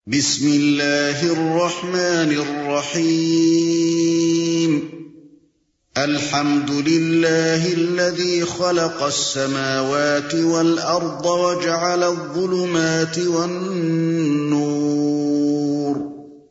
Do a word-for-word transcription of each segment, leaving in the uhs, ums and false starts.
بسم اللہ الرحمن الرحیم الحمد للہ الذی خلق السماوات والارض وجعل الظلمات والنور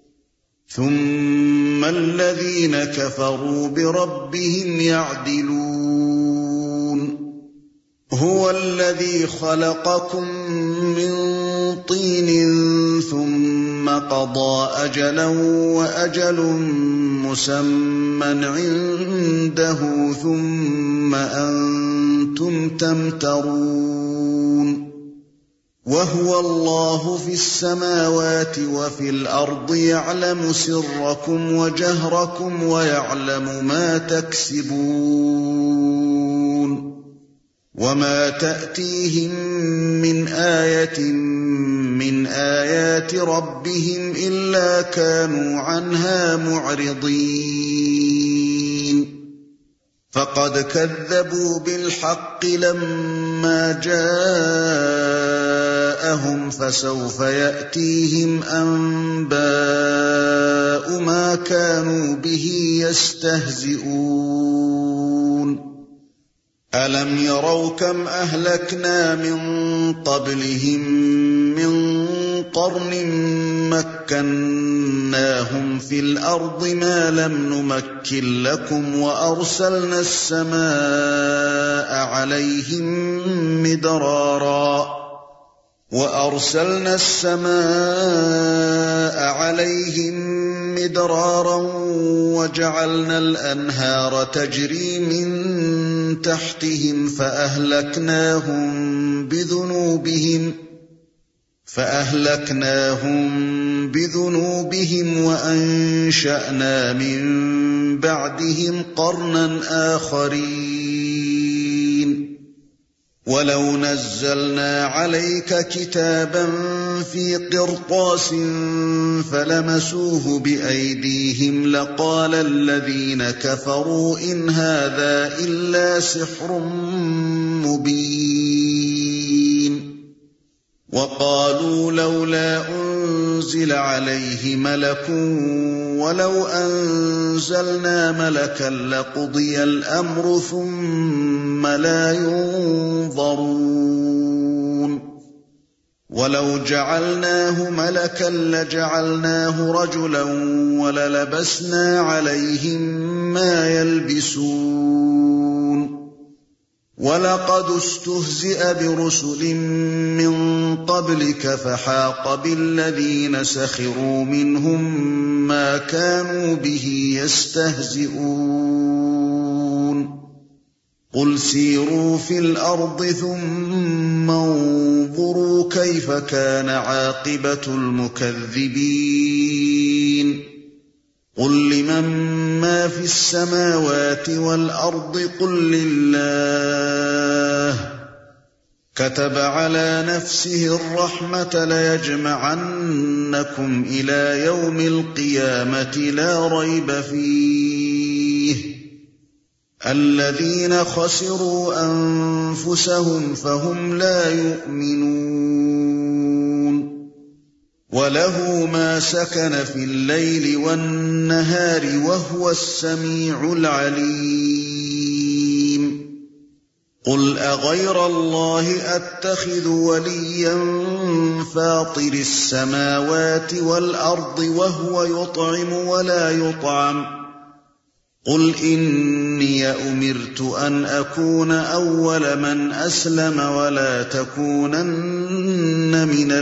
ثم الذین كفروا بربهم يعدلون هو الذی خلقکم من طین ثم قضى أجلا وأجل مسمى عنده ثم أنتم تمترون وهو الله في السماوات وفي الأرض يعلم سركم وجهركم ويعلم ما تكسبون وما تأتيهم من آية من آيات ربهم إلا كانوا عنها معرضين فقد كذبوا بالحق لما جاءهم فسوف يأتيهم أنباء ما كانوا به يستهزئون ألم يروا كم أهلكنا من قبلهم من قرن مكناهم في الأرض ما لم نمكن لكم وأرسلنا السماء عليهم مدرارا وأرسلنا السماء عليهم مدرارا وجعلنا الأنهار تجري من تحتهم فأهلكناهم بذنوبهم فأهلكناهم بذنوبهم وأنشأنا من بعدهم قرنا آخرين ولو نزلنا عليك كتابا في قرطاس فلمسوه بأيديهم لقال الذين كفروا إن هذا إلا سحر مبين وقالوا لولا أنزل عليه ملك ولو أنزلنا ملكا لقضي الأمر ثم لا ينظرون ولو جعلناه ملكا لجعلناه رجلا وللبسنا عليهم ما يلبسون ولقد استهزئ برسل من قبلك فحاق بالذين سخروا منهم ما كانوا به يستهزئون قل سيروا في الأرض ثم انظروا كيف كان عاقبة المكذبين قل لمن ما في السماوات والأرض قل لله كتب على نفسه الرحمة ليجمعنكم إلى يوم القيامة لا ريب فيه الذين خسروا أنفسهم فهم لا يؤمنون وله ما سكن في الليل والنهار وهو السميع العليم قل أغير الله أتخذ وليا فاطر السماوات والأرض وهو يطعم ولا يطعم قل إني أمرت أن أكون أول من أسلم ولا تكونن من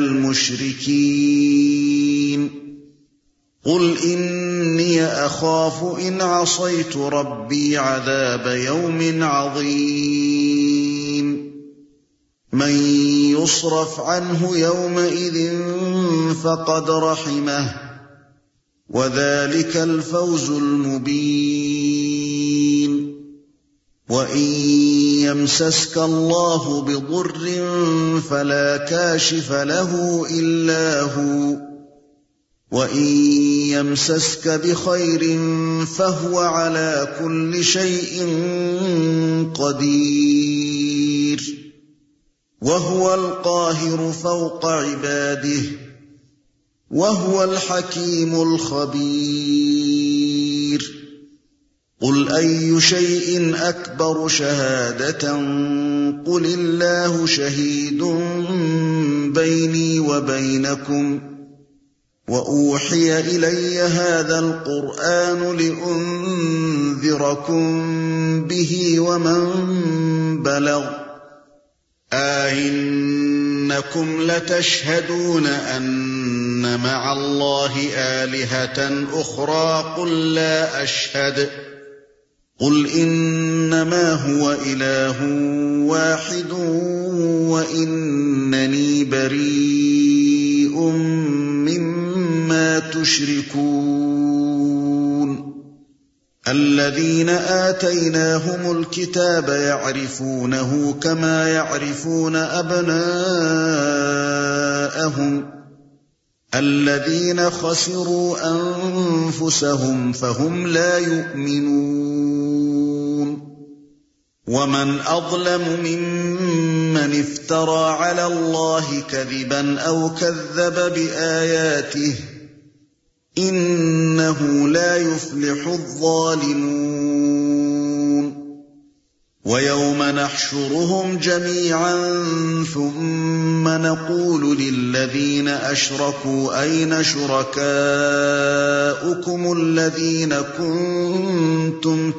المشركين قل إني أخاف إن عصيت ربي عذاب يوم عظيم من يصرف عنه يومئذ فقد رحمه وذلك الفوز المبين وإن يمسسك الله بضر فلا كاشف له إلا هو وإن يمسسك بخير فهو على كل شيء قدير وهو القاهر فوق عباده وهو الحكيم الخبير قل أي شيء أكبر شهادة قل الله شهيد بيني وبينكم وأوحي إلي هذا القرآن لأنذركم به ومن بلغ أئنكم لتشهدون أن مع الله آلهة أخرى قل لا أشهد قل إنما هو إله واحد وإنني بريء مما تشركون الذين آتيناهم الكتاب يعرفونه كما يعرفون أبناءهم الذين خسروا أنفسهم فهم لا يؤمنون ومن أظلم ممن افترى على الله كذبا أو كذب بآياته إنه لا يفلح الظالمون ويوم نحشرهم جميعا ثم نقول للذين أشركوا أين شركاؤكم الذين كنتم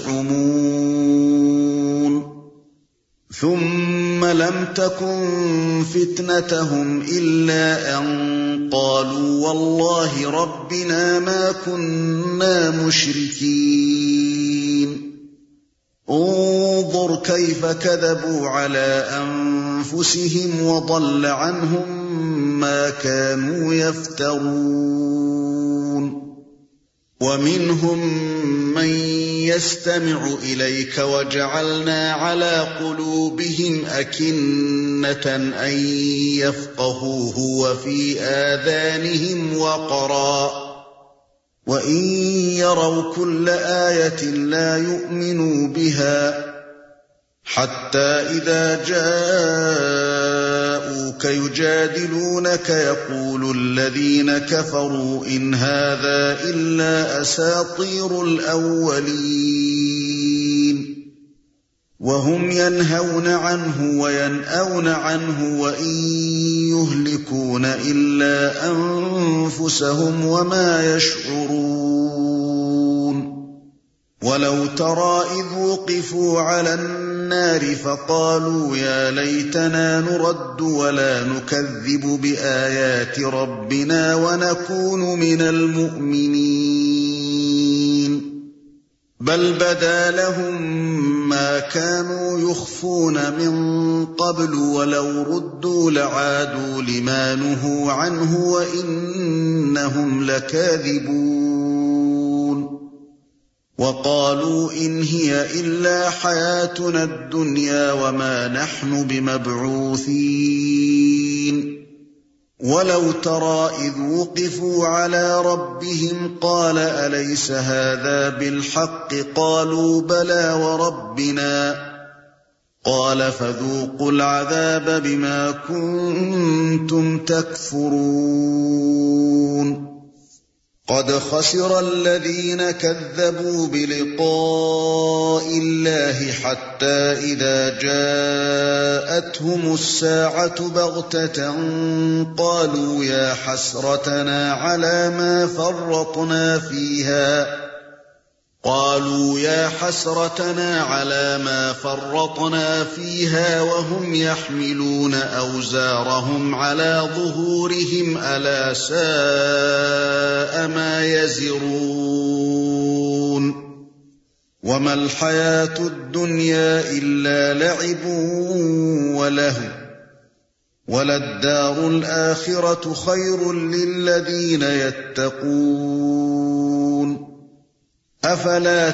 تزعمون ثم لم تكن فتنتهم إلا أن قالوا والله ربنا ما كنا مشركين انظر كيف كذبوا على أنفسهم وضل عنهم ما كانوا يفترون ومنهم من يستمع إليك وجعلنا على قلوبهم أكنة أن يفقهوه وفي آذانهم وقرا وإن يروا كل آية لا يؤمنوا بها حتى إذا جاءوك يجادلونك يقول الذين كفروا إن هذا إلا أساطير الأولين وهم ينهون عنه وينأون عنه وإن يهلكون إلا أنفسهم وما يشعرون ولو ترى إذ وقفوا على النار فقالوا يا ليتنا نرد ولا نكذب بآيات ربنا ونكون من المؤمنين بل بدا لهم ما كانوا يخفون من قبل ولو ردوا لعادوا لما نهوا عنه وإنهم لكاذبون وقالوا إن هي إلا حياتنا الدنيا وما نحن بمبعوثين ولو ترى إذ وقفوا على ربهم قال أليس هذا بالحق قالوا بلى وربنا قال فذوقوا العذاب بما كنتم تكفرون قد خسر الذين كذبوا بلقاء الله حتى إذا جاءتهم الساعة بغتة قالوا يا حسرتنا على ما فرطنا فيها قالوا يا حسرتنا على ما فرطنا فيها وهم يحملون أوزارهم على ظهورهم ألا ساء ما يزرون وما الحياة الدنيا إلا لعب ولهو وللدار الآخرة خير للذين يتقون أفلا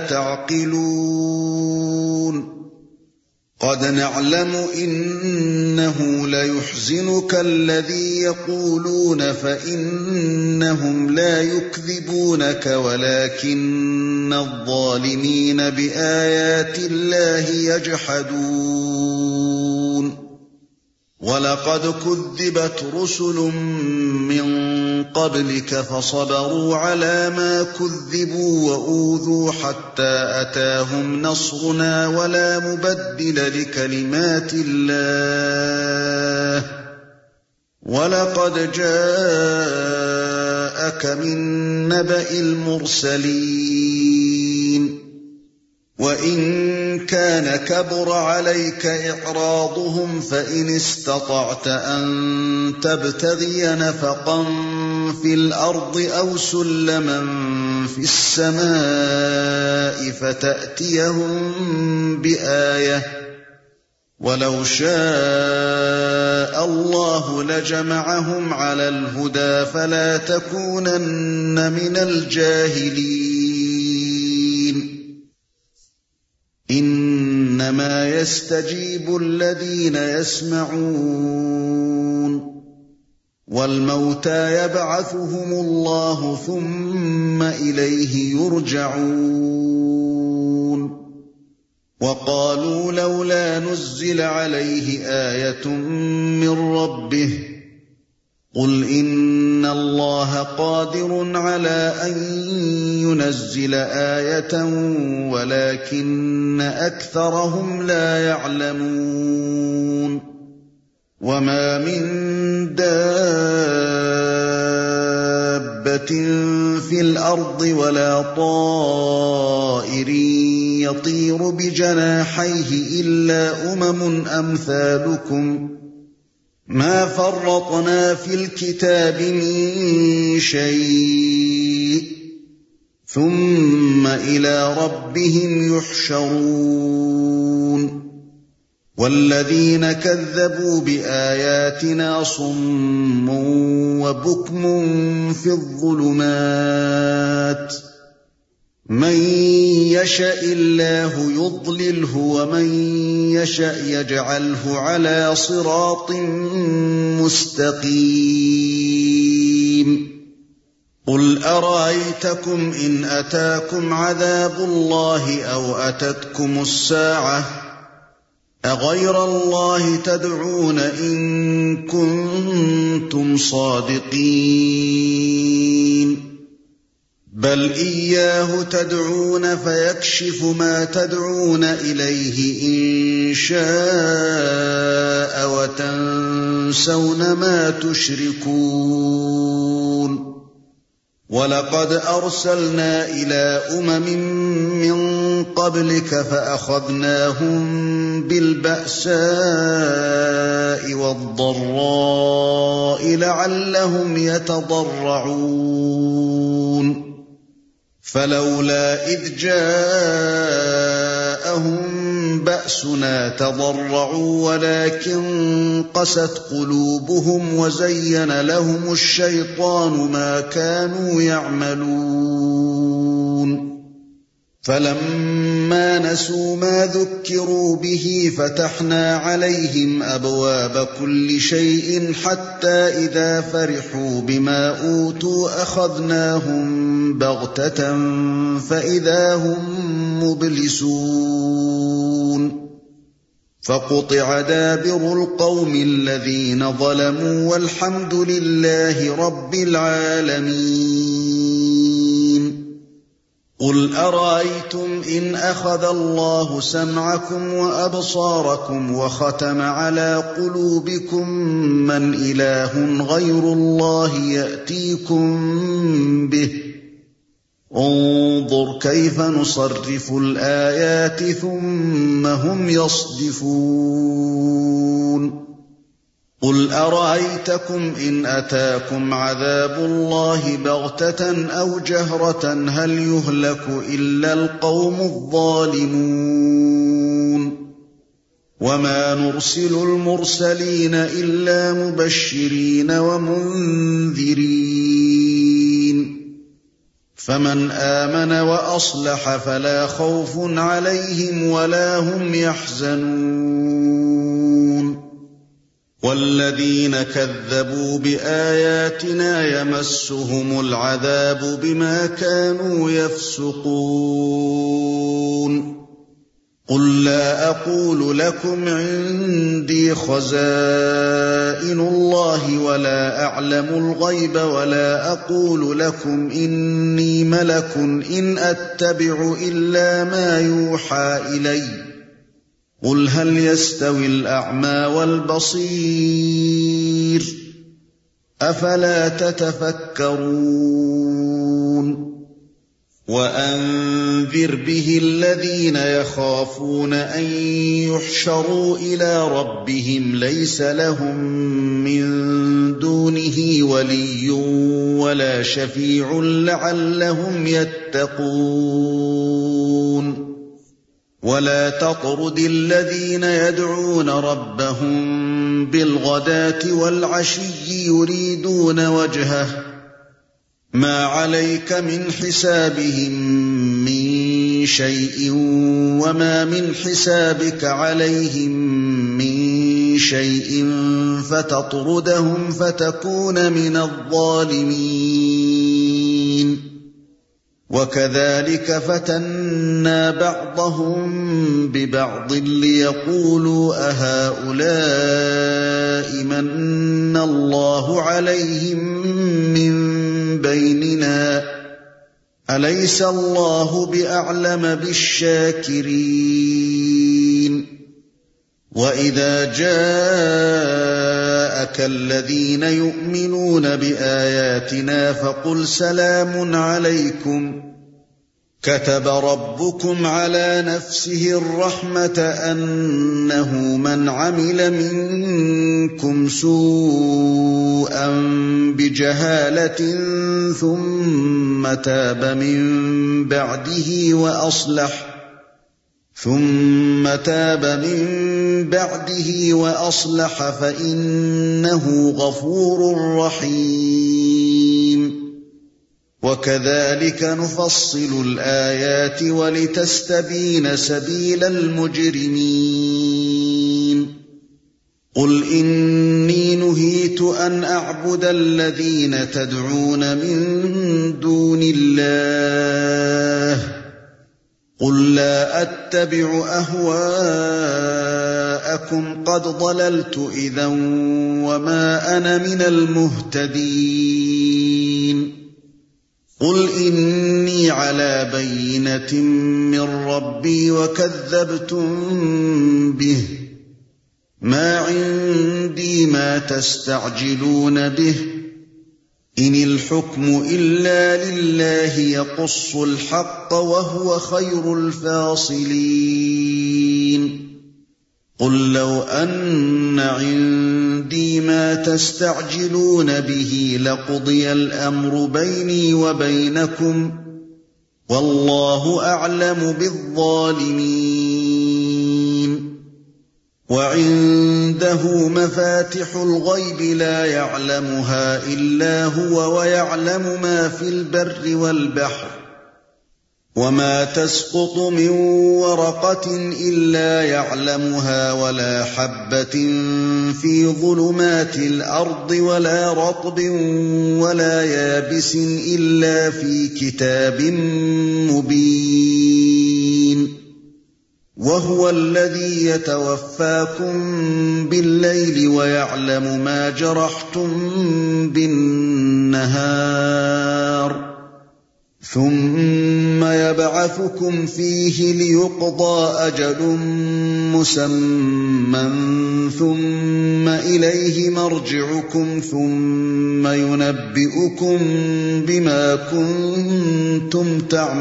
تعقلون قد نعلم إنه ليحزنك الذي يقولون فإنهم لا يكذبونك ولكن الظالمين بآيات الله يجحدون وَلَقَدْ كُذِّبَتْ رُسُلٌ مِّن قَبْلِكَ فَصَبَرُوا عَلَىٰ مَا كُذِّبُوا وَأُوذُوا حَتَّىٰ أَتَاهُمْ نَصْرُنَا وَلَا مُبَدِّلَ لِكَلِمَاتِ اللَّهِ وَلَقَدْ جَاءَكَ مِن نَّبَإِ الْمُرْسَلِينَ وَإِن كَانَ كَبُرَ عَلَيْكَ إِعْرَاضُهُمْ فَإِنِ اسْتَطَعْتَ أَن تَبْتَغِيَ نَفَقًا فِي الْأَرْضِ أَوْ سُلَّمًا فِي السَّمَاءِ فَتَأْتِيَهُم بِآيَةٍ وَلَوْ شَاءَ اللَّهُ لَجَمَعَهُمْ عَلَى الْهُدَىٰ فَلَا تَكُونَنَّ مِنَ الْجَاهِلِينَ إِنَّمَا يَسْتَجِيبُ الَّذِينَ يَسْمَعُونَ وَالْمَوْتَىٰ يَبْعَثُهُمُ اللَّهُ ثُمَّ إِلَيْهِ يُرْجَعُونَ وَقَالُوا لَوْلَا نُزِّلَ عَلَيْهِ آيَةٌ مِّن رَّبِّهِ قُلْ إِنَّ اللَّهَ قَادِرٌ عَلَىٰ أَن يُنَزِّلَ آيَةً وَلَٰكِنَّ أَكْثَرَهُمْ لَا يَعْلَمُونَ وَمَا مِن دَابَّةٍ فِي الْأَرْضِ وَلَا طَائِرٍ يَطِيرُ بِجَنَاحَيْهِ إِلَّا أُمَمٌ أَمْثَالُكُم مَا فَرَّطْنَا فِي الْكِتَابِ مِن شَيْءٍ ثُمَّ إِلَىٰ رَبِّهِمْ يُحْشَرُونَ وَالَّذِينَ كَذَّبُوا بِآيَاتِنَا صُمٌّ وَبُكْمٌ فِي الظُّلُمَاتِ مَن يَشَإِ اللَّهُ يُضْلِلْهُ وَمَن يَشَأْ يَجْعَلْهُ عَلَىٰ صِرَاطٍ مُّسْتَقِيمٍ قُلْ أَرَأَيْتَكُمْ إِنْ أَتَاكُمْ عَذَابُ اللَّهِ أَوْ أَتَتْكُمُ السَّاعَةُ أَغَيْرَ اللَّهِ تَدْعُونَ إِن كُنتُمْ صَادِقِينَ بَلْ إِيَّاهُ تَدْعُونَ فَيَكْشِفُ مَا تَدْعُونَ إِلَيْهِ إِن شَاءَ وَتَنسَوْنَ مَا تُشْرِكُونَ وَلَقَدْ أَرْسَلْنَا إِلَىٰ أُمَمٍ مِّن قَبْلِكَ فَأَخَذْنَاهُم بِالْبَأْسَاءِ وَالضَّرَّاءِ لَعَلَّهُمْ يَتَضَرَّعُونَ فَلَوْلَا إِذْ جَاءَهُم بَأْسُنَا تَضَرَّعُوا وَلَٰكِن قَسَتْ قُلُوبُهُمْ وَزَيَّنَ لَهُمُ الشَّيْطَانُ مَا كَانُوا يَعْمَلُونَ فَلَمَّا نَسُوا مَا ذُكِّرُوا بِهِ فَتَحْنَا عَلَيْهِمْ أَبْوَابَ كُلِّ شَيْءٍ حَتَّىٰ إِذَا فَرِحُوا بِمَا أُوتُوا أَخَذْنَاهُم بَغْتَةً فَإِذَا هُم مُّبْلِسُونَ فَقُطِعَ دَابِرُ الْقَوْمِ الَّذِينَ ظَلَمُوا وَالْحَمْدُ لِلَّهِ رَبِّ الْعَالَمِينَ قُلْ أَرَأَيْتُمْ إِنْ أَخَذَ اللَّهُ سَمْعَكُمْ وَأَبْصَارَكُمْ وَخَتَمَ عَلَىٰ قُلُوبِكُم مَّنْ إِلَٰهٌ غَيْرُ اللَّهِ يَأْتِيكُم بِهِ انظُرْ كَيْفَ نُصَرِّفُ الْآيَاتِ ثُمَّ هُمْ يَصْدِفُونَ قُلْ أَرَأَيْتَكُمْ إِنْ أَتَاكُمْ عَذَابُ اللَّهِ بَغْتَةً أَوْ جَهْرَةً هَلْ يُهْلَكُ إِلَّا الْقَوْمُ الظَّالِمُونَ وَمَا نُرْسِلُ الْمُرْسَلِينَ إِلَّا مُبَشِّرِينَ وَمُنذِرِينَ فَمَنْ آمَنَ وَأَصْلَحَ فَلَا خَوْفٌ عَلَيْهِمْ وَلَا هُمْ يَحْزَنُونَ وَالَّذِينَ كَذَّبُوا بِآيَاتِنَا يَمَسُّهُمُ الْعَذَابُ بِمَا كَانُوا يَفْسُقُونَ قل لا أقول لكم عندي خزائن الله ولا أعلم الغيب ولا أقول لكم إني ملك إن أتبع إلا ما يوحى إلي قل هل يستوي الأعمى والبصير أفلا تتفكرون وأنذر به الذين يخافون أن يحشروا إلى ربهم ليس لهم من دونه ولي ولا شفيع لعلهم يتقون ولا تطرد الذين يدعون ربهم بالغداة والعشي يريدون وجهه ما عليك من حسابهم من شيء وما من حسابك عليهم من شيء فتطردهم فتكون من الظالمين وكذلك فتنا بعضهم ببعض ليقولوا أهؤلاء من الله عليهم من بيننا أليس الله بأعلم بالشاكرين وإذا جاءك الذين يؤمنون بآياتنا فقل سلام عليكم كتب ربكم على نفسه الرحمة أنه من عمل منكم سوءا بجهالة ثم تاب من بعده وأصلح ثم تاب من بعده وأصلح فإنه غفور رحيم وكذلك نفصل الآيات ولتستبين سبيل المجرمين قل إني نهيت أن أعبد الذين تدعون من دون الله قل لا أتبع أهواءكم قد ضللت إذا وما أنا من المهتدين قل إني على بينة من ربي وكذبتم به ما عندي ما تستعجلون به إن الحكم إلا لله يقص الحق وهو خير الفاصلين قل لو أن عندي ما تستعجلون به لقضي الأمر بيني وبينكم والله أعلم بالظالمين وعنده مفاتح الغيب لا يعلمها إلا هو ويعلم ما في البر والبحر وما تسقط من ورقة إلا يعلمها ولا حبة في ظلمات الأرض ولا رطب ولا يابس إلا في كتاب مبين وهو الذي يتوفاكم بالليل ويعلم ما جرحتم بالنهار ثم يبعثكم فيه ليقضى أجل مسمى ثم إليه مرجعكم ثم ينبئكم بما كنتم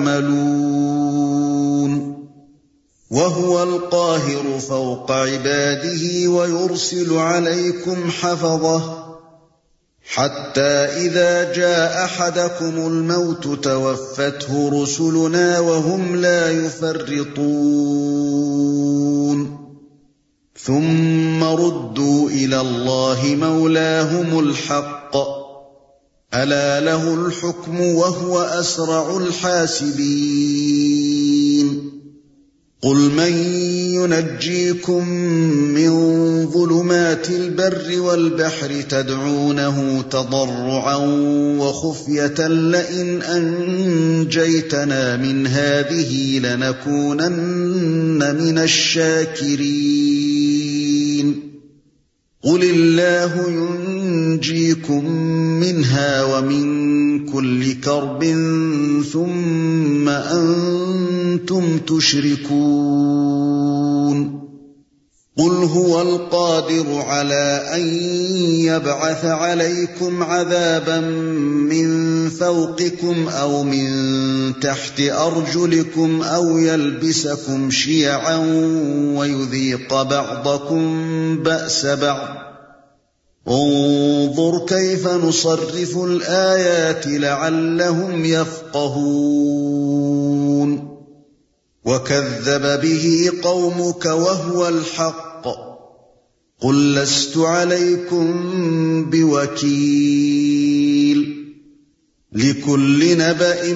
تعملون وهو القاهر فوق عباده ويرسل عليكم حفظه حتى إذا جاء أحدكم الموت توفته رسلنا وهم لا يفرطون ثم ردوا إلى الله مولاهم الحق ألا له الحكم وهو أسرع الحاسبين قل من ينجيكم من ظلمات البر والبحر تدعونه تضرعا وخفية لئن أنجيتنا من هذه لنكونن من الشاكرين قل الله ينجيكم منها ومن كل كرب ثم أنتم تشركون قل هو القادر على أن يبعث عليكم عذابا من فوقكم أو من تحت أرجلكم أو يلبسكم شيعا ويذيق بعضكم بأس بعض انظر كيف نصرف الآيات لعلهم يفقهون وكذب به قومك وهو الحق قل لست عليكم بوكيل لكل نبأ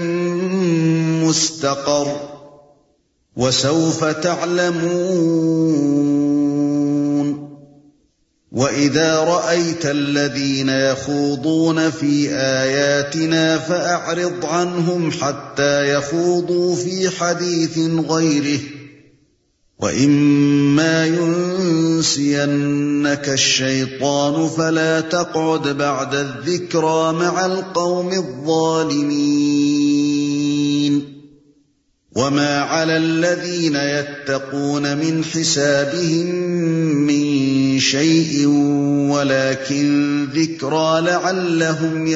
مستقر وسوف تعلمون وإذا رأيت الذين يخوضون في آياتنا فأعرض عنهم حتى يخوضوا في حديث غيره وإما ينسينك الشيطان فلا تقعد بعد الذكرى مع القوم الظالمين وما على الذين يتقون من حسابهم من شيء ولكن ذكرى لعلهم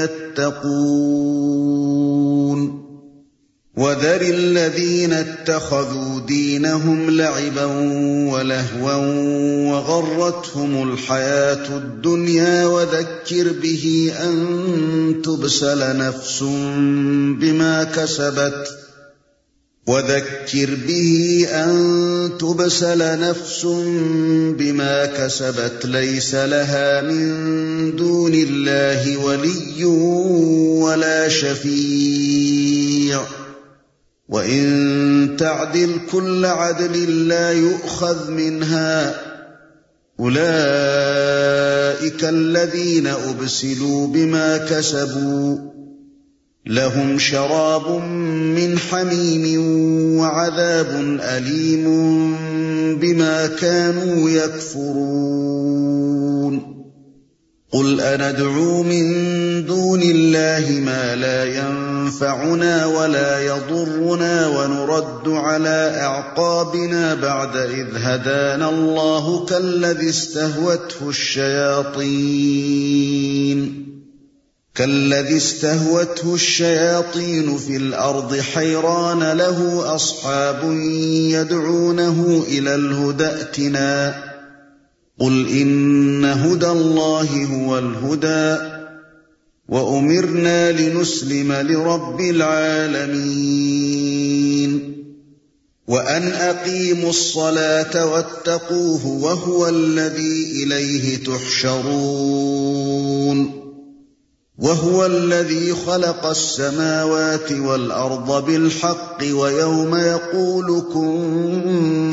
يتقون وذر الذين اتخذوا دينهم لعبا ولهوا وغرتهم الحياة الدنيا وذكر به أن تبسل نفس بما كسبت وذكر به أن تبسل نفس بما كسبت ليس لها من دون الله ولي ولا شفيع وإن تعدل كل عدل لا يؤخذ منها أولئك الذين أبسلوا بما كسبوا لهم شراب من حميم وعذاب أليم بما كانوا يكفرون قل أندعو من دون الله ما لا ينفعنا ولا يضرنا ونرد على أعقابنا بعد إذ هدانا الله كالذي استهوته الشياطين كالذي استهوته الشياطين في الأرض حيران له أصحاب يدعونه إلى الهدى ائتنا قل إن هدى الله هو الهدى وأمرنا لنسلم لرب العالمين وأن أقيموا الصلاة واتقوه وهو الذي إليه تحشرون وهو الذي خلق السماوات والأرض بالحق ويوم يقول كن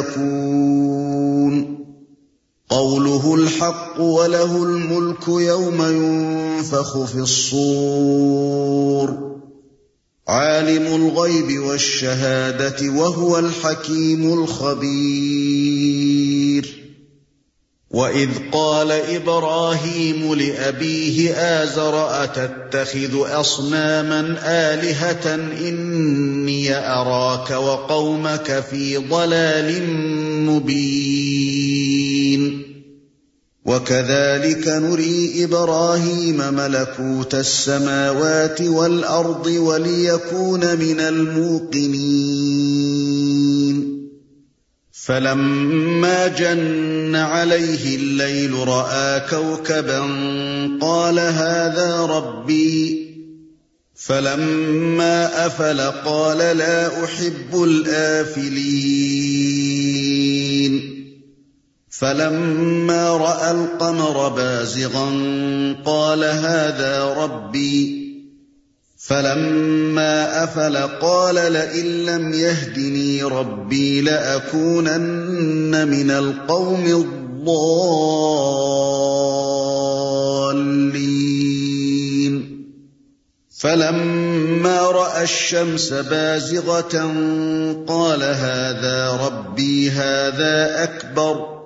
فيكون قوله الحق وله الملك يوم ينفخ في الصور عالم الغيب والشهادة وهو الحكيم الخبير وإذ قال إبراهيم لأبيه آزر أتتخذ أصناما آلهة إني أراك وقومك في ضلال مبين وكذلك نري إبراهيم ملكوت السماوات والأرض وليكون من الموقنين فلما جن عليه الليل رأى كوكبا قال هذا ربي فلما أفل قال لا أحب الآفلين فلما رأى القمر بازغا قال هذا ربي فلما أفل قال لئن لم يهدني ربي لأكونن من القوم الضالين فلما رأى الشمس بازغة قال هذا ربي هذا أكبر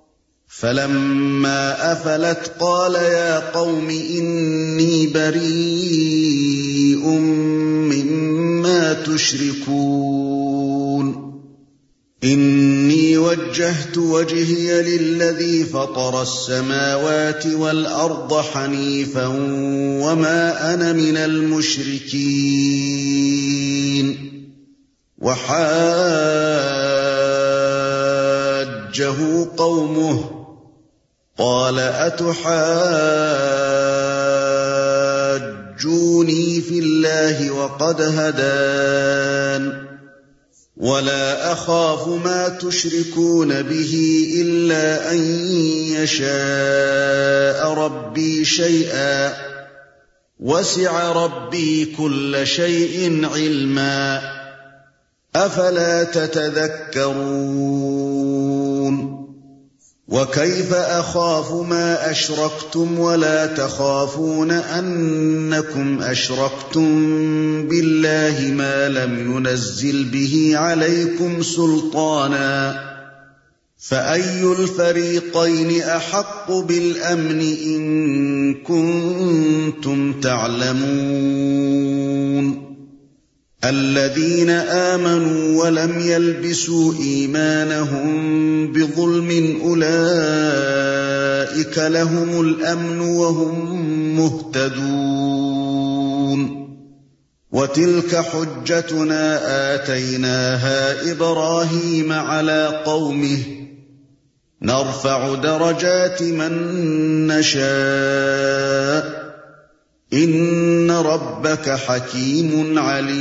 فلما أفلت قال يا قوم إني بريء مما تشركون إني وجهت وجهي للذي فطر السماوات والأرض حنيفا وما أنا من المشركين وحاجه قومه قال أتحاجوني في الله وقد هدان ولا أخاف ما تشركون به إلا أن يشاء ربي شيئا وسع ربي كل شيء علما أفلا تتذكرون وكيف أخاف ما أشركتم ولا تخافون أنكم أشركتم بالله ما لم ينزل به عليكم سلطانا فأي الفريقين أحق بالأمن إن كنتم تعلمون الذين آمنوا ولم يلبسوا إيمانهم بظلم أولئك لهم الأمن وهم مهتدون وتلك حجتنا آتيناها إبراهيم على قومه نرفع درجات من نشاء إن ربك حكيم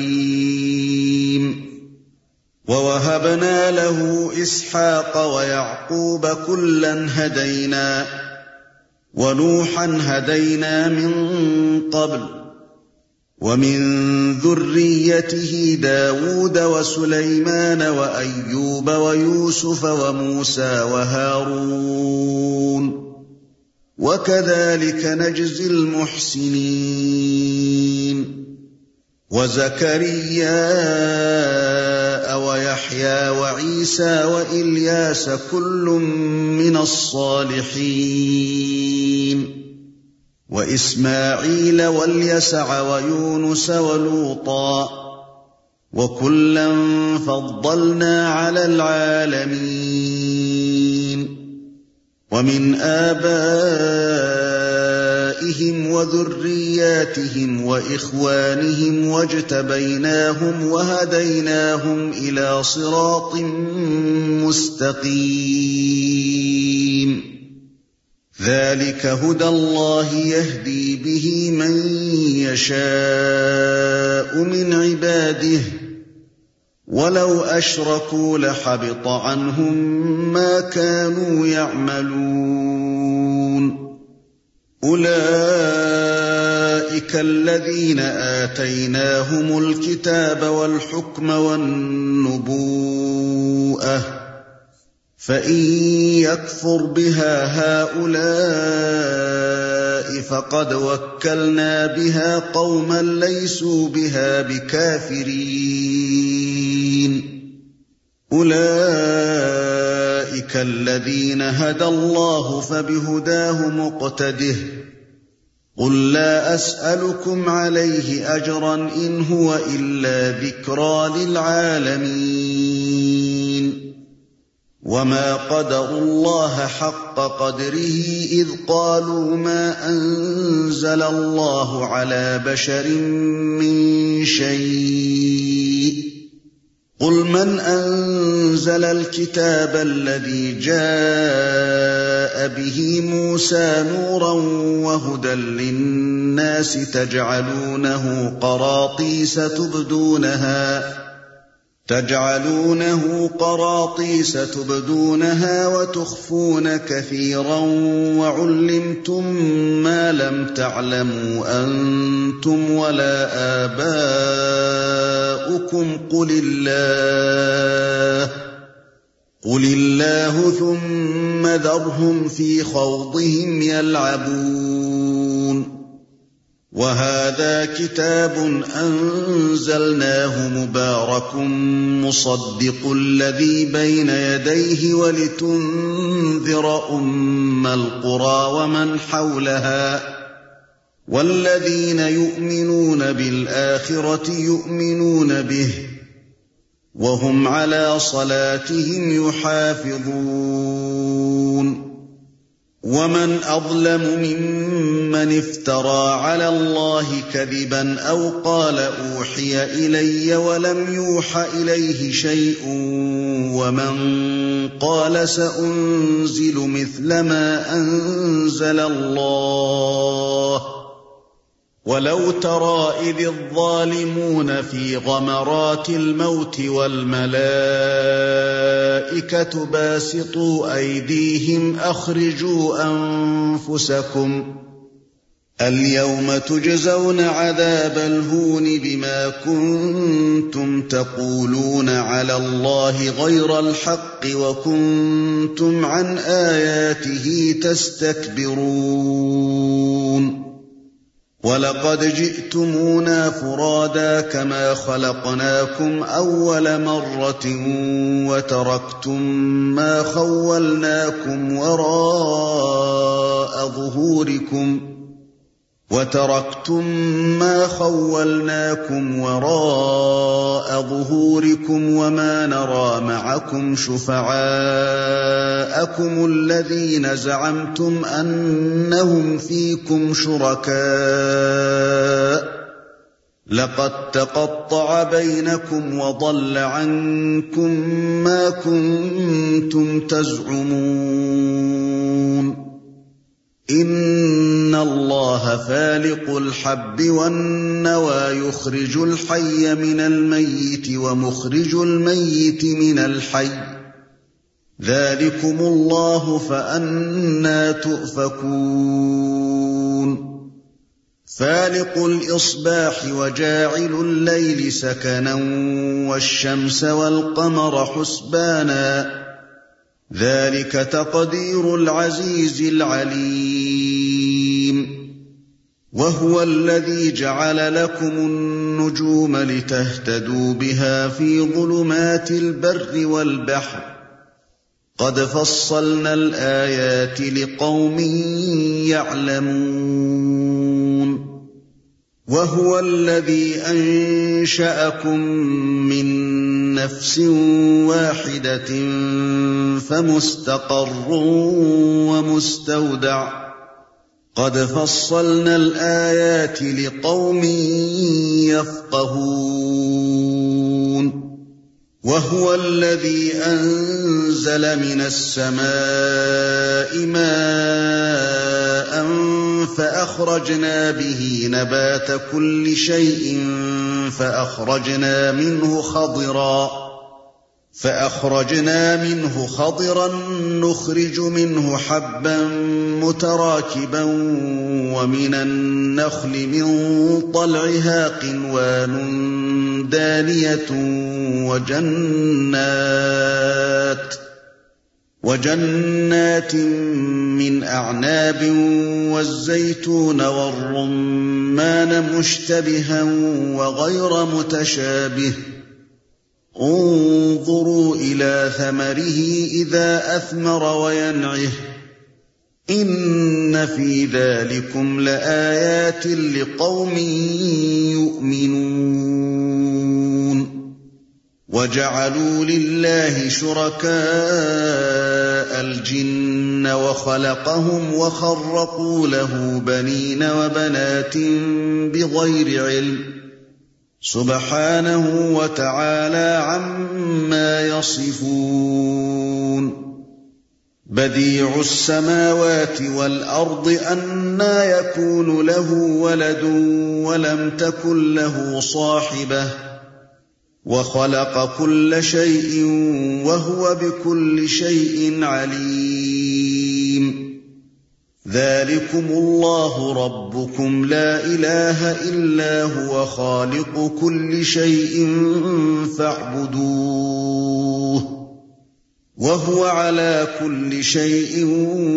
عليم ووهبنا له إسحاق ويعقوب كلا هدينا ونوحا هدينا من قبل ومن ذريته داود وسليمان وأيوب ويوسف وموسى وهارون وكذلك نجزي المحسنين وزكريا ويحيى وعيسى وإلياس كل من الصالحين وإسماعيل واليسع ويونس ولوطا وكلا فضلنا على العالمين ومن آبائهم وذرياتهم وإخوانهم واجتبيناهم وهديناهم إلى صراط مستقيم ذلك هدى الله يهدي به من يشاء من عباده ولو أشركوا لحبط عنهم ما كانوا يعملون أولئك الذين آتيناهم الكتاب والحكم والنبوءة فإن يكفر بها هؤلاء فقد وكلنا بها قوما ليسوا بها بكافرين أولئك الذين هدى الله فبهداه مقتده قل لا أسألكم عليه أجرا إن هو إلا ذكرى للعالمين وما قدروا الله حق قدره إذ قالوا ما أنزل الله على بشر من شيء قل من أنزل الكتاب الذي جاء به موسى نورا وهدى للناس تجعلونه قراطيس تبدونها تجعلونه قراطيس تبدونها وتخفون كثيرا وعلمتم ما لم تعلموا أنتم ولا آباؤكم قل الله قل الله ثم ذرهم في خوضهم يلعبون وهذا كتاب أنزلناه مبارك مصدق الذي بين يديه ولتنذر أم القرى ومن حولها والذين يؤمنون بالآخرة يؤمنون به وهم على صلاتهم يحافظون ومن أظلم ممن افترى على الله كذبا أو قال أوحي إلي ولم يوح إليه شيء ومن قال سأنزل مثل ما أنزل الله ولو ترى إذ الظالمون في غمرات الموت والملائكة باسطوا أيديهم أخرجوا أنفسكم اليوم تجزون عذاب الهون بما كنتم تقولون على الله غير الحق وكنتم عن آياته تستكبرون وَلَقَدْ جِئْتُمُونَا فُرَادَى كَمَا خَلَقْنَاكُمْ أَوَّلَ مَرَّةٍ وَتَرَكْتُمْ مَا خَوَّلْنَاكُمْ وَرَاءَ ظُهُورِكُمْ وَتَرَكْتُمْ مَا خَوَّلْنَاكُمْ وَرَاءَ ظُهُورِكُمْ وَمَا نَرَى مَعَكُمْ شُفَعَاءَكُمُ الَّذِينَ زَعَمْتُمْ أَنَّهُمْ فِيكُمْ شُرَكَاءُ لَقَدْ تَقَطَّعَ بَيْنَكُمْ وَضَلَّ عَنكُمْ مَا كُنتُمْ تَزْعُمُونَ إِنَّ اللَّهَ فَالِقُ الْحَبِّ وَالنَّوَى يُخْرِجُ الْحَيَّ مِنَ الْمَيِّتِ وَمُخْرِجُ الْمَيِّتِ مِنَ الْحَيِّ ذَلِكُمُ اللَّهُ فَأَنَّىٰ تُؤْفَكُونَ فَالِقُ الْإِصْبَاحِ وَجَاعِلُ اللَّيْلِ سَكَنًا وَالشَّمْسَ وَالْقَمَرَ حُسْبَانًا ذلك تقدير العزيز العليم وهو الذي جعل لكم النجوم لتهتدوا بها في ظلمات البر والبحر قد فصلنا الآيات لقوم يعلمون وهو الذي أنشأكم من نفس واحدة فمستقر ومستودع قد فصلنا الآيات لقوم يفقهون وهو الذي أنزل من السماء ماء فأخرجنا به نبات كل شيء فأخرجنا منه خضرا فأخرجنا منه خضرا نخرج منه حبا متراكبا ومن النخل من طلعها قنوان دانية وجنات وجنات من أعناب والزيتون والرمان مشتبها وغير متشابه انظروا إلى ثمره إذا أثمر وينعه إن في ذلكم لآيات لقوم يؤمنون وجعلوا لله شركاء الجن وخلقهم وخرقوا له بنين وبنات بغير علم سبحانه وتعالى عما يصفون بديع السماوات والأرض أنى يكون له ولد ولم تكن له صاحبة وخلق كل شيء وهو بكل شيء عليم ذلكم الله ربكم لا إله إلا هو خالق كل شيء فاعبدوه وهو على كل شيء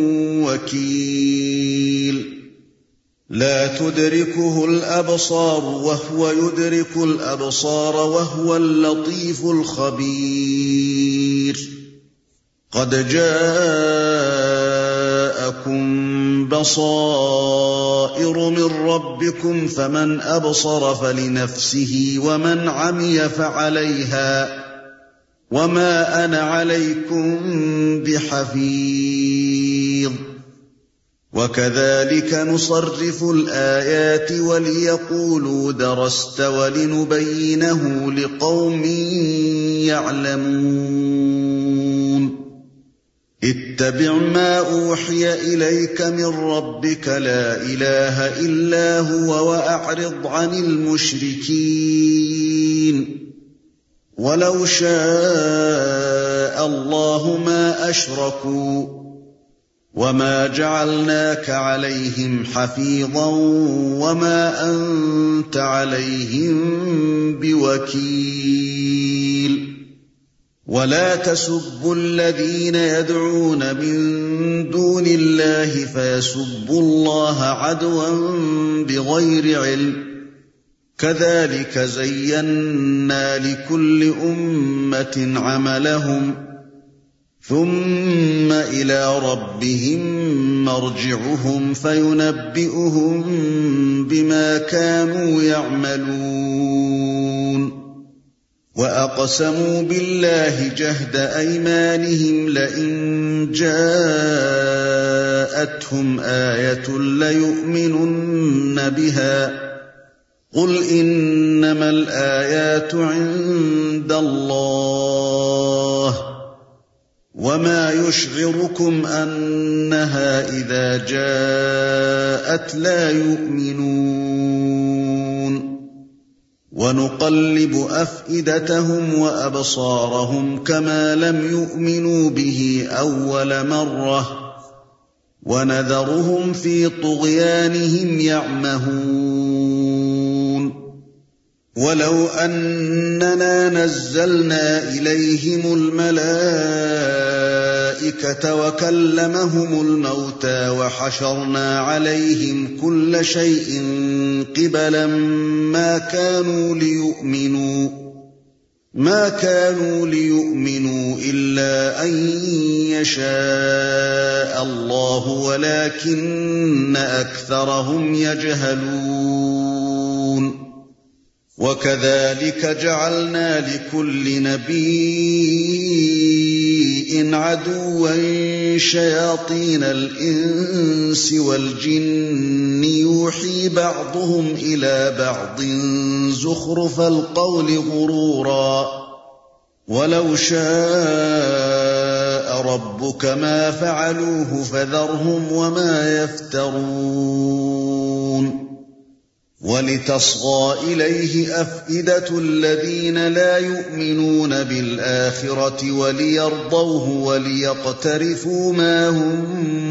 وكيل لا تدركه الأبصار وهو يدرك الأبصار وهو اللطيف الخبير قد جاءكم بصائر من ربكم فمن أبصر فلنفسه ومن عمي فعليها وما أنا عليكم بحفيظ وكذلك نصرف الآيات وليقولوا درست ولنبينه لقوم يعلمون اتبع ما أوحي إليك من ربك لا إله إلا هو وأعرض عن المشركين ولو شاء الله ما أشركوا وما جعلناك عليهم حفيظا وما أنت عليهم بوكيل ولا تسبوا الذين يدعون من دون الله فيسبوا الله عدوا بغير علم كذلك زينا لكل أمة عملهم ثم إلى ربهم مرجعهم فينبئهم بما كانوا يعملون وأقسموا بالله جهد أيمانهم لئن جاءتهم آية ليؤمنن بها قل إنما الآيات عند الله وما يشعركم أنها إذا جاءت لا يؤمنون ونقلب أفئدتهم وأبصارهم كما لم يؤمنوا به أول مرة ونذرهم في طغيانهم يعمهون ولو أننا نزلنا إليهم الملائكة وكلمهم الموتى وحشرنا عليهم كل شيء قبلا ما كانوا ليؤمنوا ما كانوا ليؤمنوا إلا أن يشاء الله ولكن أكثرهم يجهلون وكذلك جعلنا لكل نبي عدوا شياطين الإنس والجن يوحي بعضهم إلى بعض زخرف القول غرورا ولو شاء ربك ما فعلوه فذرهم وما يفترون ولتصغى إليه أفئدة الذين لا يؤمنون بالآخرة وليرضوه وليقترفوا ما هم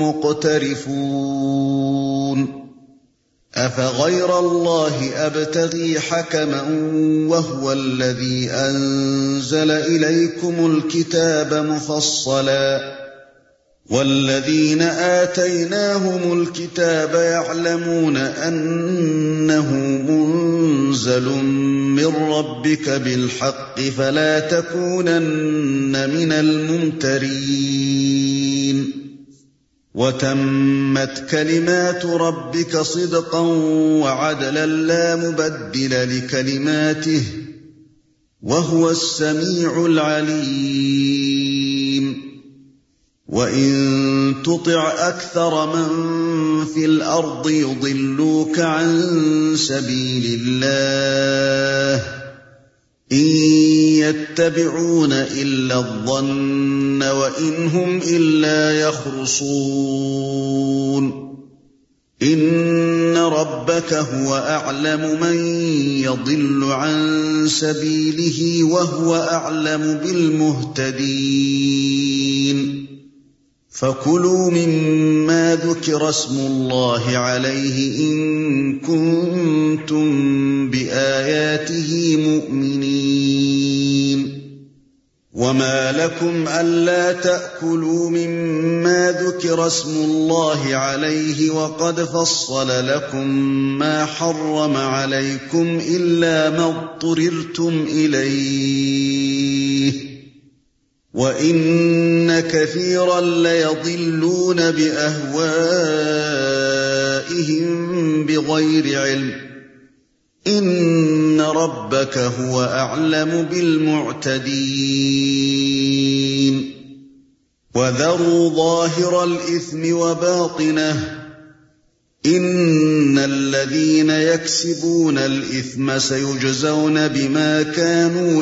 مقترفون أفغير الله أبتغي حكما وهو الذي أنزل إليكم الكتاب مفصلا والذين آتيناهم الكتاب يعلمون أنه منزل من ربك بالحق فلا تكونن من الممترين وتمت كلمات ربك صدقا وعدلا لا مبدل لكلماته وهو السميع العليم وَإِن تُطِعْ أَكْثَرَ مَن فِي الْأَرْضِ يُضِلُّوكَ عَن سَبِيلِ اللَّهِ إِن يَتَّبِعُونَ إِلَّا الظَّنَّ وَإِنْ هُمْ إِلَّا يَخْرُصُونَ إِنَّ ربك هو أعلم من يضل عن سبيله وهو أعلم بالمهتدين فكلوا مما ذكر اسم الله عليه إن كنتم بآياته مؤمنين وما لكم ألا تأكلوا مما ذكر اسم الله عليه وقد فصل لكم ما حرم عليكم إلا ما اضطررتم إليه وإن كثيرا ليضلون بأهوائهم بغير علم إن ربك هو أعلم بالمعتدين وذروا ظاهر الإثم وباطنه إن الذين يكسبون الإثم سيجزون بما كانوا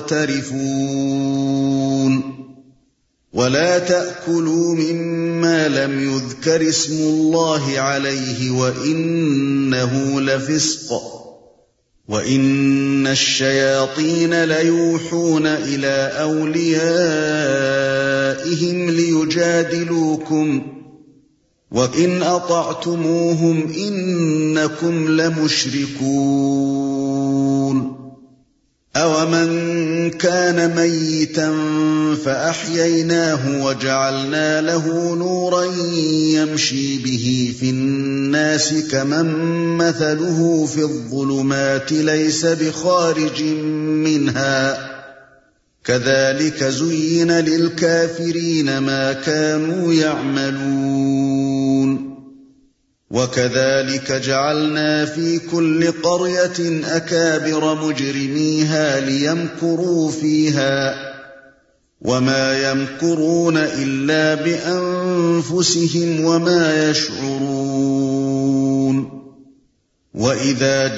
يقترفون ولا تأكلوا مما لم يذكر اسم الله عليه وإنه لفسق وَإِنَّ الشَّيَاطِينَ لَيُوحُونَ إِلَىٰ أَوْلِيَائِهِمْ لِيُجَادِلُوكُمْ وَإِنْ أَطَعْتُمُوهُمْ إِنَّكُمْ لَمُشْرِكُونَ أَوَمَنْ كَانَ مَيِّتًا فَأَحْيَيْنَاهُ وَجَعَلْنَا لَهُ نُورًا يَمْشِي بِهِ فِي النَّاسِ كَمَنْ مَثَلُهُ فِي الظُّلُمَاتِ لَيْسَ بِخَارِجٍ مِنْهَا كَذَلِكَ زُيِّنَ لِلْكَافِرِينَ مَا كَانُوا يَعْمَلُونَ وَكَذَلِكَ جَعَلْنَا فِي كُلِّ قَرْيَةٍ أَكَابِرَ مُجْرِمِيهَا لِيَمْكُرُوا فِيهَا وَمَا يَمْكُرُونَ إِلَّا بِأَنفُسِهِمْ وَمَا يَشْعُرُونَ وَإِذَا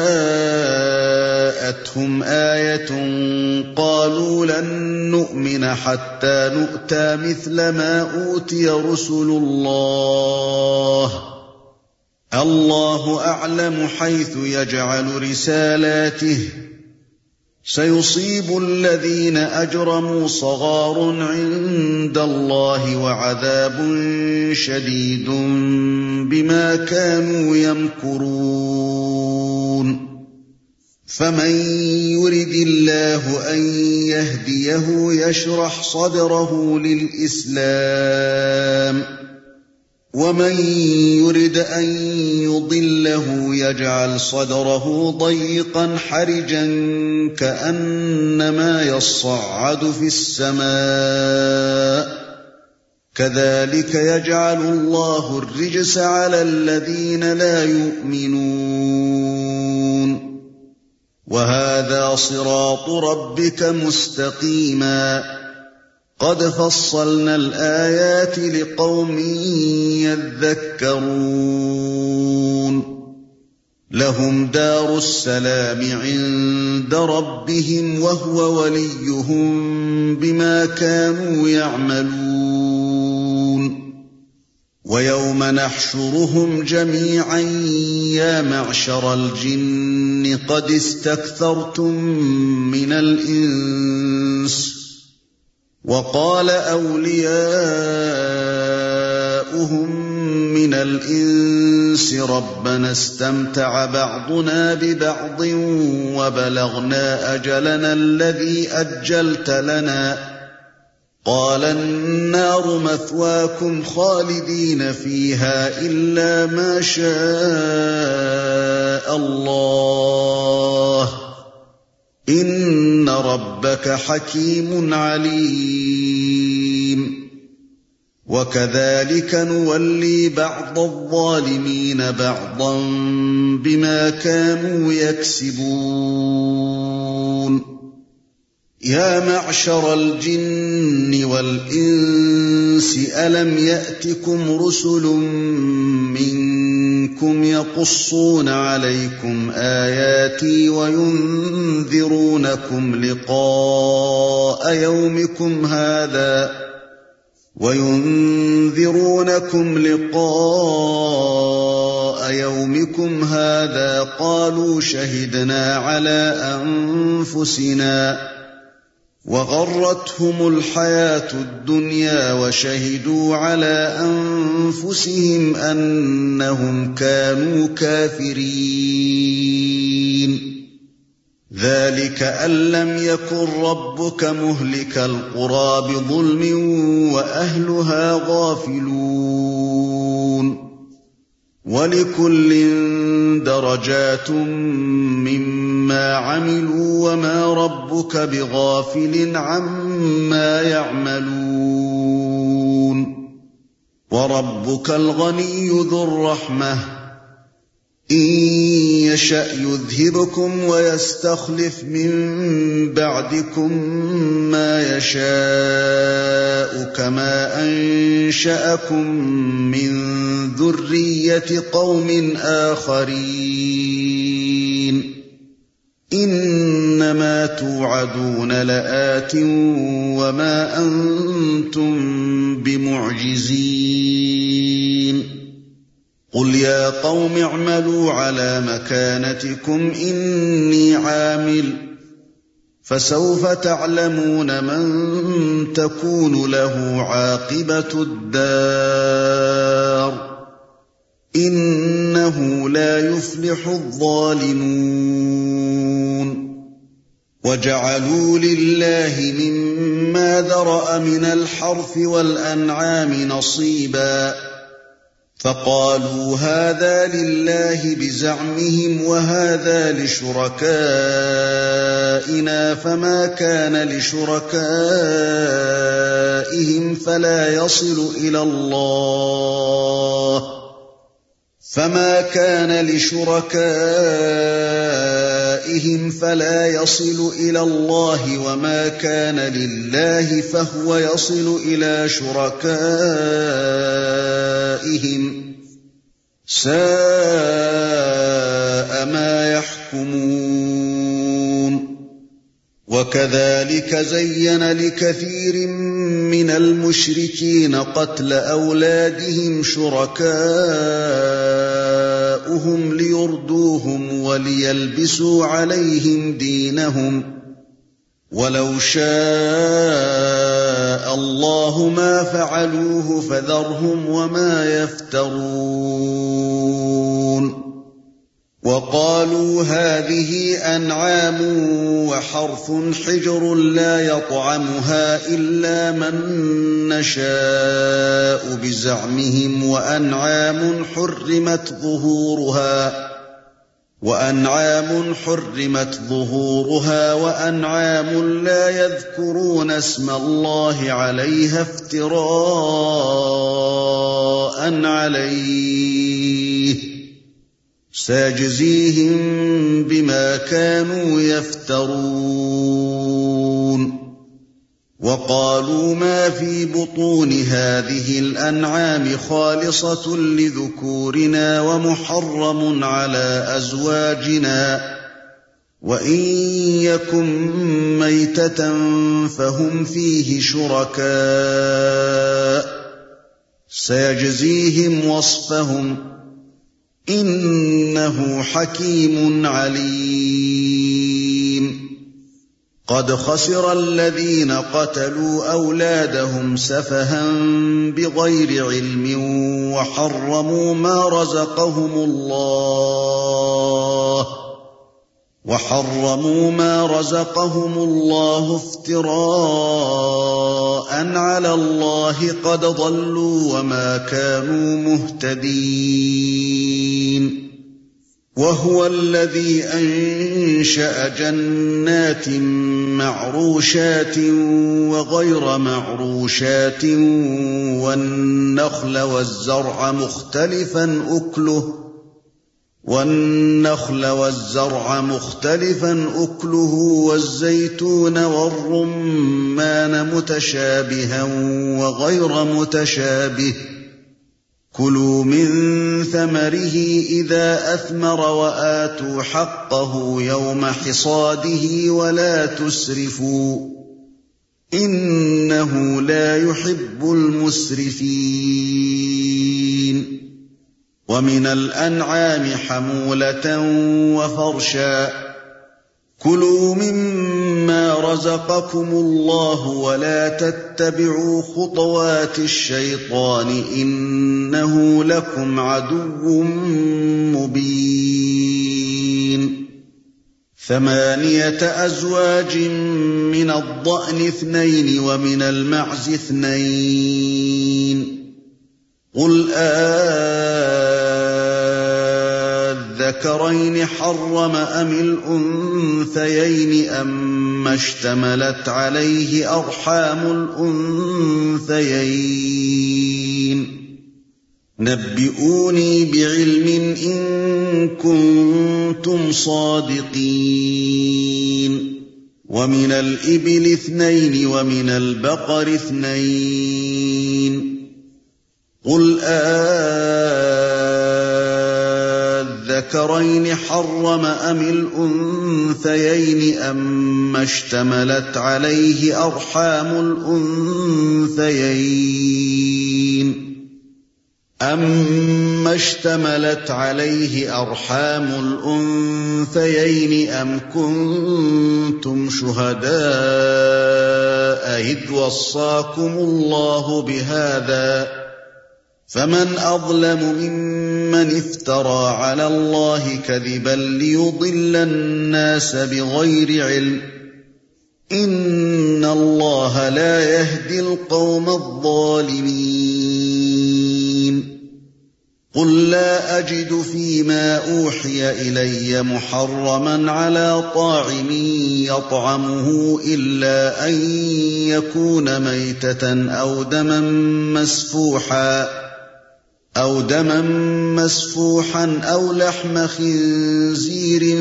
جَاءَتْهُمْ آيَةٌ قَالُوا لَن نُّؤْمِنَ حَتَّىٰ نُؤْتَىٰ مِثْلَ مَا أُوتِيَ رُسُلُ اللَّهِ الله أعلم حيث يجعل رسالاته سيصيب الذين أجرموا صغار عند الله وعذاب شديد بما كانوا يمكرون فمن يرد الله أن يهديه يشرح صدره للإسلام ومن يرد أن يضله يجعل صدره ضيقا حرجا كأنما يصعد في السماء كذلك يجعل الله الرجس على الذين لا يؤمنون وهذا صراط ربك مستقيما قد فصلنا الآيات لقوم يذكرون لهم دار السلام عند ربهم وهو وليهم بما كانوا يعملون ويوم نحشرهم جميعا يا معشر الجن قد استكثرتم من الإنس وقال أولياؤهم من الإنس ربنا استمتع بعضنا ببعض وبلغنا أجلنا الذي أجلت لنا قال النار مثواكم خالدين فيها إلا ما شاء الله إن ربك حكيم عليم وكذلك نولي بعض الظالمين بعضا بما كانوا يكسبون يا معشر الجن والإنس ألم يأتكم رسل منكم يقصون عليكم آياتي وينذرونكم لقاء يومكم هذا وَيُنذِرُونَكُمْ لِقَاءَ يَوْمِكُمْ هَٰذَا قَالُوا شَهِدْنَا عَلَىٰ أَنفُسِنَا وَغَرَّتْهُمُ الْحَيَاةُ الدُّنْيَا وَشَهِدُوا عَلَىٰ أَنفُسِهِمْ أَنَّهُمْ كَانُوا كَافِرِينَ ذَلِكَ أَن لَّمْ يَكُن رَّبُّكَ مُهْلِكَ الْقُرَىٰ بِظُلْمٍ وَأَهْلُهَا غَافِلُونَ وَلِكُلٍّ دَرَجَاتٌ مِّمَّا عَمِلُوا وَمَا رَبُّكَ بِغَافِلٍ عَمَّا يَعْمَلُونَ وَرَبُّكَ الْغَنِيُّ ذُو الرَّحْمَةِ إِن يَشَأْ يُذْهِبْكُمْ وَيَسْتَخْلِفْ مِن بَعْدِكُم مَّا يَشَاءُ كَمَا أَنشَأَكُم مِّن ذُرِّيَّةِ قَوْمٍ آخَرِينَ إِنَّمَا تُوعَدُونَ لَآتٍ وَمَا أَنتُم بِمُعْجِزِينَ قُلْ يَا قَوْمِ اعْمَلُوا عَلَىٰ مَكَانَتِكُمْ إِنِّي عَامِلٌ ۖ فَسَوْفَ تَعْلَمُونَ مَن تَكُونُ لَهُ عَاقِبَةُ الدَّارِ ۗ إِنَّهُ لَا يُفْلِحُ الظَّالِمُونَ وَجَعَلُوا لِلَّهِ مِمَّا ذَرَأَ مِنَ الْحَرْثِ وَالْأَنْعَامِ نَصِيبًا فَقَالُوا هَٰذَا لِلَّهِ بِزَعْمِهِمْ وَهَٰذَا لِشُرَكَائِنَا فَمَا كَانَ لِشُرَكَائِهِمْ فَلَا يَصِلُ إِلَى اللَّهِ فَمَا كَانَ لِشُرَكَائِهِمْ فَلَا يَصِلُ إِلَى اللَّهِ وَمَا كَانَ لِلَّهِ فَهُوَ يَصِلُ إِلَى شُرَكَائِهِمْ سَاءَ مَا يَحْكُمُونَ وَكَذَٰلِكَ زَيَّنَ لِكَثِيرٍ مِّنَ الْمُشْرِكِينَ قَتْلَ أَوْلَادِهِمْ شُرَكَاؤُهُمْ لِيُرْدُوهُمْ وَلِيَلْبِسُوا عَلَيْهِمْ دِينَهُمْ ۖ وَلَوْ شَاءَ اللَّهُ مَا فَعَلُوهُ فَذَرْهُمْ وَمَا يَفْتَرُونَ وَقَالُوا هَٰذِهِ أَنْعَامٌ وَحَرْثٌ حِجْرٌ لَّا يَطْعَمُهَا إِلَّا مَن نَّشَاءُ بِزَعْمِهِمْ وَأَنْعَامٌ حُرِّمَتْ ظُهُورُهَا وَأَنْعَامٌ حُرِّمَتْ ظُهُورُهَا وَأَنْعَامٌ لَّا يَذْكُرُونَ اسْمَ اللَّهِ عَلَيْهَا افْتِرَاءً عَلَيْهِ سَيَجْزِيهِم بِمَا كَانُوا يَفْتَرُونَ وَقَالُوا مَا فِي بُطُونِ هَٰذِهِ الْأَنْعَامِ خَالِصَةٌ لِّذُكُورِنَا وَمُحَرَّمٌ عَلَىٰ أَزْوَاجِنَا وَإِن يَكُن مَّيْتَةً فَهُمْ فِيهِ شُرَكَاءُ سَيَجْزِيهِمْ وَصْفَهُمْ إِنَّهُ حَكِيمٌ عَلِيمٌ قَدْ خَسِرَ الَّذِينَ قَتَلُوا أَوْلَادَهُمْ سَفَهًا بِغَيْرِ عِلْمٍ وَحَرَّمُوا مَا رَزَقَهُمُ اللَّهُ وَحَرَّمُوا مَا رَزَقَهُمُ اللَّهُ افْتِرَاءً عَلَى اللَّهِ قَدْ ضَلُّوا وَمَا كَانُوا مُهْتَدِينَ وَهُوَ الَّذِي أَنشَأَ جَنَّاتٍ مَّعْرُوشَاتٍ وَغَيْرَ مَعْرُوشَاتٍ وَالنَّخْلَ وَالزَّرْعَ مُخْتَلِفًا أُكُلُهُ وَالنَّخْلَ وَالزَّرْعَ مُخْتَلِفًا أُكُلُهُ وَالزَّيْتُونَ وَالرُّمَّانَ مُتَشَابِهًا وَغَيْرَ مُتَشَابِهٍ كُلُوا مِن ثَمَرِهِ إِذَا أَثْمَرَ وَآتُوا حَقَّهُ يَوْمَ حِصَادِهِ وَلَا تُسْرِفُوا إنه لا يحب المسرفين. ومن الأنعام حمولة وفرشا كلوا مما رزقكم الله ولا تتبعوا خطوات الشيطان إنه لكم عدو مبين. ثمانية أزواج من الضأن اثنين ومن المعز اثنين قل أذكرين حرم أم الأنثيين أما اشتملت عليه أرحام الأنثيين نبئوني بعلم إن كنتم صادقين. ومن الإبل اثنين ومن البقر اثنين قل أذكرين حرم أم الأنثيين أما اشتملت عليه أرحام الأنثيين أما اشتملت عليه أرحام الأنثيين أم كنتم شهداء إذ وصاكم الله بهذا فمن أظلم ممن افترى على الله كذبا ليضل الناس بغير علم إن الله لا يهدي القوم الظالمين. قل لا أجد فيما أوحي إلي محرما على طاعم يطعمه إلا أن يكون ميتة أو دما مسفوحا أو دما مسفوحا أو لحم خنزير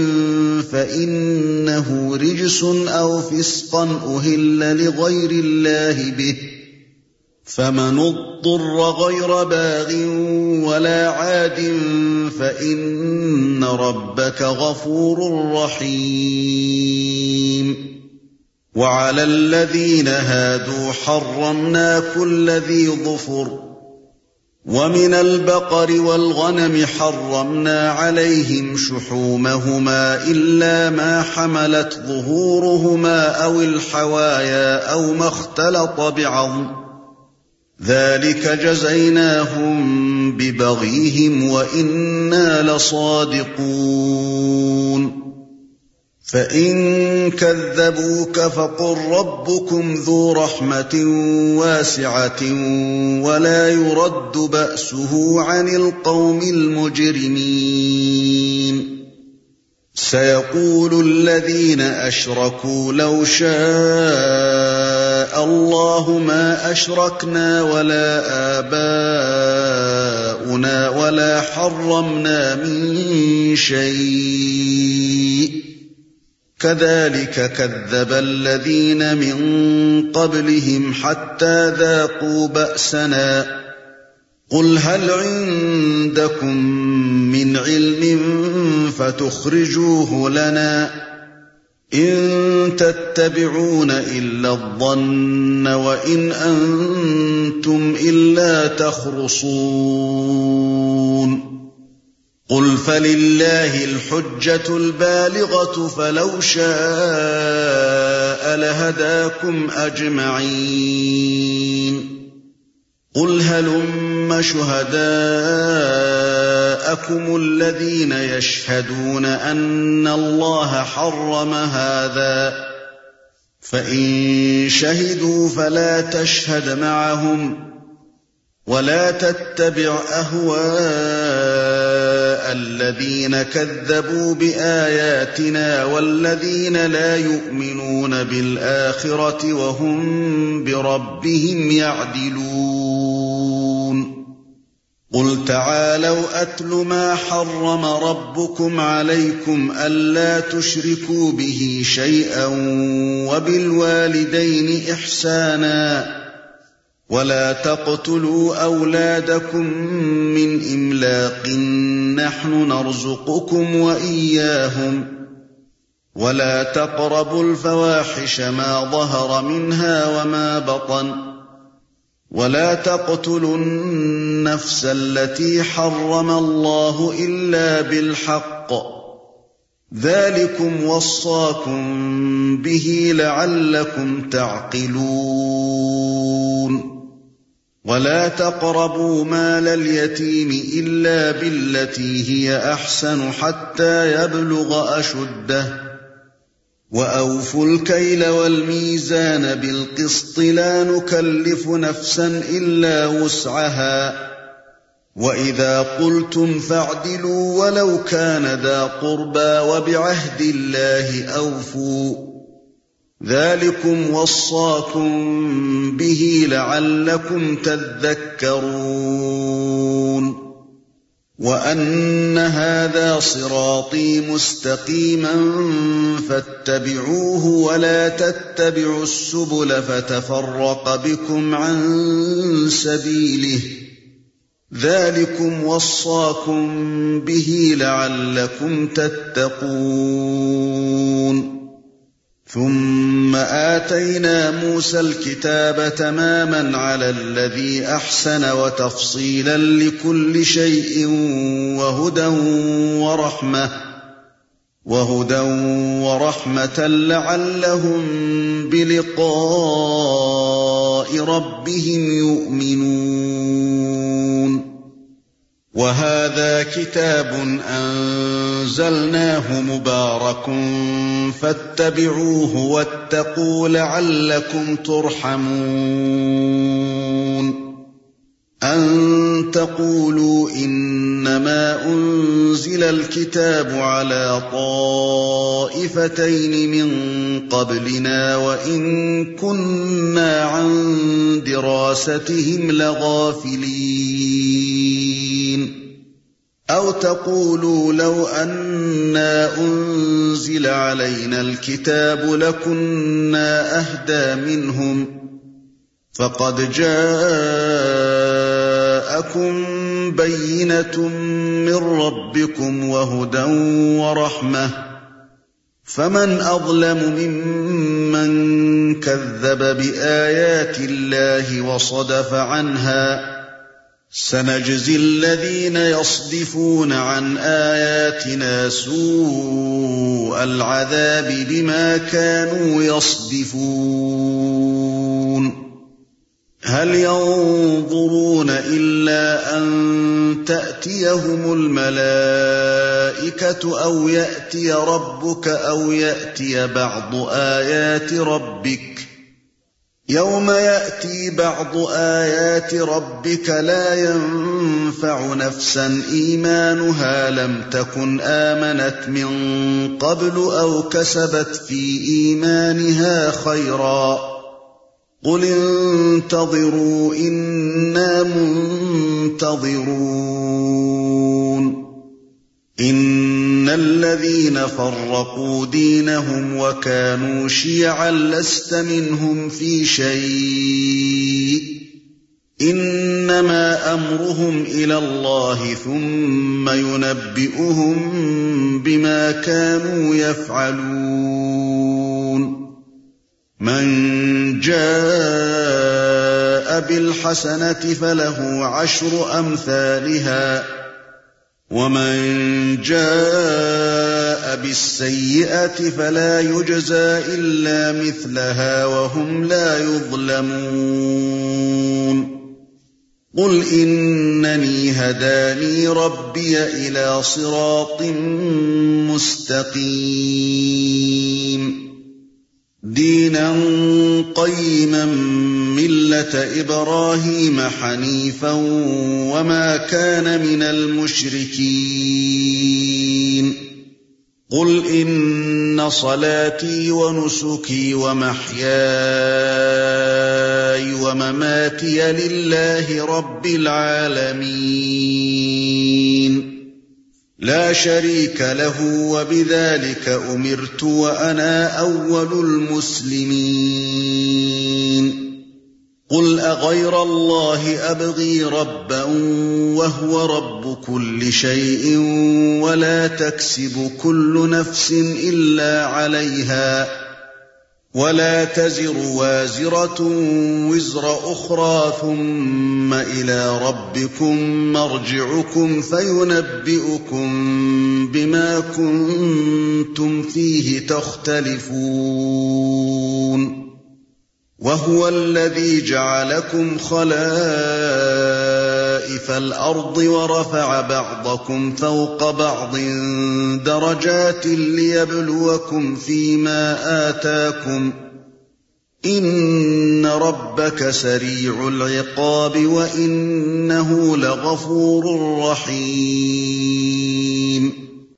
فإنه رجس أو فسقا أهل لغير الله به فمن اضطر غير باغ ولا عاد فإن ربك غفور رحيم. وعلى الذين هادوا حرمنا كل ذي ظفر ومن البقر والغنم حرمنا عليهم شحومهما إلا ما حملت ظهورهما أو الحوايا أو ما اختلط بعظم ذلك جزيناهم ببغيهم وإنا لصادقون. فإن كذبوك فقل ربكم ذو رحمة واسعة ولا يرد بأسه عن القوم المجرمين. سيقول الذين أشركوا لو شاء الله ما أشركنا ولا آباؤنا ولا حرمنا من شيء كذلك كذب الذين من قبلهم حتى ذاقوا بأسنا. قل هل عندكم من علم فتخرجوه لنا إن تتبعون إلا الظن وإن أنتم إلا تخرصون. قل فلله الحجة البالغة فلو شاء لهداكم أجمعين. قل هلم شهداءكم الذين يشهدون أن الله حرم هذا فإن شهدوا فلا تشهد معهم ولا تتبع أهواء الذين كذبوا بآياتنا والذين لا يؤمنون بالآخرة وهم بربهم يعدلون. قل تعالوا أتل ما حرم ربكم عليكم ألا تشركوا به شيئا وبالوالدين إحسانا ولا تقتلوا أولادكم من إملاق نحن نرزقكم وإياهم ولا تقربوا الفواحش ما ظهر منها وما بطن ولا تقتلوا النفس التي حرم الله إلا بالحق ذلكم وصاكم به لعلكم تعقلون ولا تقربوا مال اليتيم إلا بالتي هي أحسن حتى يبلغ أشده وأوفوا الكيل والميزان بالقسط لا نكلف نفسا إلا وسعها وإذا قلتم فاعدلوا ولو كان ذا قربى وبعهد الله أوفوا ذلكم وصاكم به لعلكم تذكرون وأن هذا صراطي مستقيما فاتبعوه ولا تتبعوا السبل فتفرق بكم عن سبيله ذلكم وصاكم به لعلكم تتقون ثم آتينا موسى الكتاب تماما على الذي أحسن وتفصيلا لكل شيء وهدى ورحمة وهدى ورحمة لعلهم بلقاء ربهم يؤمنون وهذا كتاب أنزلناه مبارك فاتبعوه واتقوا لعلكم ترحمون أن تقولوا إنما أنزل الكتاب على طائفتين من قبلنا وإن كنا عن دراستهم لغافلين أو تقولوا لو أنا أنزل علينا الكتاب لكنا أهدى منهم فقد جاءكم بينة من ربكم وهدى ورحمة فمن أظلم ممن كذب بآيات الله وصدف عنها سنجزي الذين يصدفون عن آياتنا سوء العذاب بما كانوا يصدفون هل ينظرون إلا أن تأتيهم الملائكة أو يأتي ربك أو يأتي بعض آيات ربك يوم يأتي بعض آيات ربك لا ينفع نفسا إيمانها لم تكن آمنت من قبل أو كسبت في إيمانها خيرا قل انتظروا إنا منتظرون إن الذين فرقوا دينهم وكانوا شيعا لست منهم في شيء إنما أمرهم إلى الله ثم ينبئهم بما كانوا يفعلون من جاء بالحسنة فله عشر أمثالها ومن جاء بالسيئة فلا يجزى إلا مثلها وهم لا يظلمون قل إنني هداني ربي إلى صراط مستقيم دينا قيما ملة إبراهيم حنيفا وما كان من المشركين قل إن صلاتي ونسكي ومحياي ومماتي لله رب العالمين لا شريك له وبذلك أمرت وأنا أول المسلمين قل أغير الله أبغي ربا وهو رب كل شيء ولا تكسب كل نفس إلا عليها ولا تزر وازرة وزر أخرى ثم إلى ربكم مرجعكم فينبئكم بما كنتم فيه تختلفون وهو الذي جعلكم خلائف الأرض ورفع بعضكم فوق بعض درجات ليبلوكم فيما آتاكم إن ربك سريع العقاب وإنه لغفور رحيم